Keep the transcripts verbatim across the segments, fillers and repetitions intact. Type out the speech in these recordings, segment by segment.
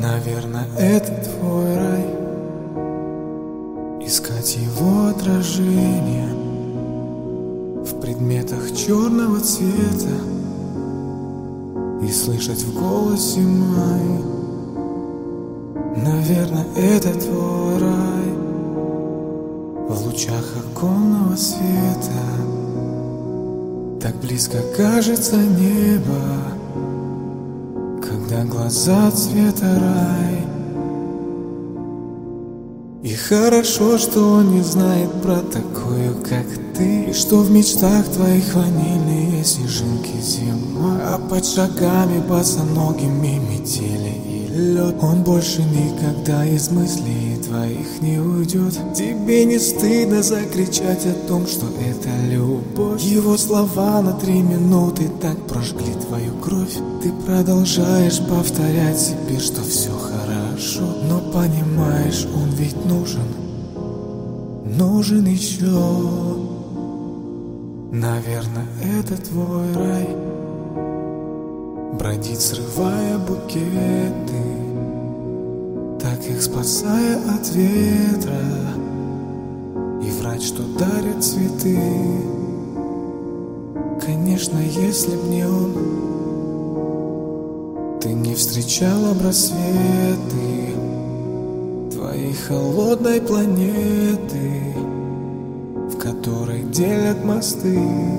Наверное, это твой рай, искать его отражение в предметах черного цвета и слышать в голосе май. Наверное, это твой рай, в лучах оконного света так близко кажется небо, когда глаза цвета рай. И хорошо, что он не знает про такую, как ты, и что в мечтах твоих ванильные снежинки зима, а под шагами босоногими метели и лед. Он больше никогда из мыслей твоих не уйдет. Тебе не стыдно закричать о том, что это любовь? Его слова на три минуты так прожгли твою кровь. Ты продолжаешь повторять себе, что все хорошо, но понимаешь, он ведь нужен, нужен еще. Наверное, это твой рай, бродить, срывая букеты, так их спасая от ветра, и врать, что дарят цветы. Конечно, если б не он, ты не встречала б рассветы твоей холодной планеты, в которой делят мосты.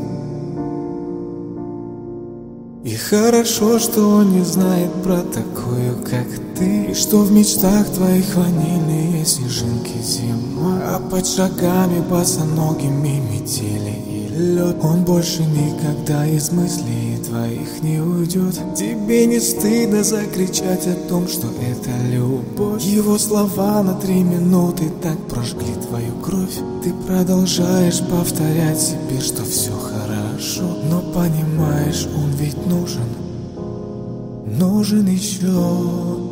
И хорошо, что он не знает про такую, как ты, и что в мечтах твоих ванильные снежинки зима, а под шагами босоногими метели и лед. Он больше никогда из мыслей твоих не уйдет. Тебе не стыдно закричать о том, что это любовь? Его слова на три минуты так прожгли твою кровь. Ты продолжаешь повторять себе, что все хорошо, но понимаешь, он ведь нужен, нужен еще.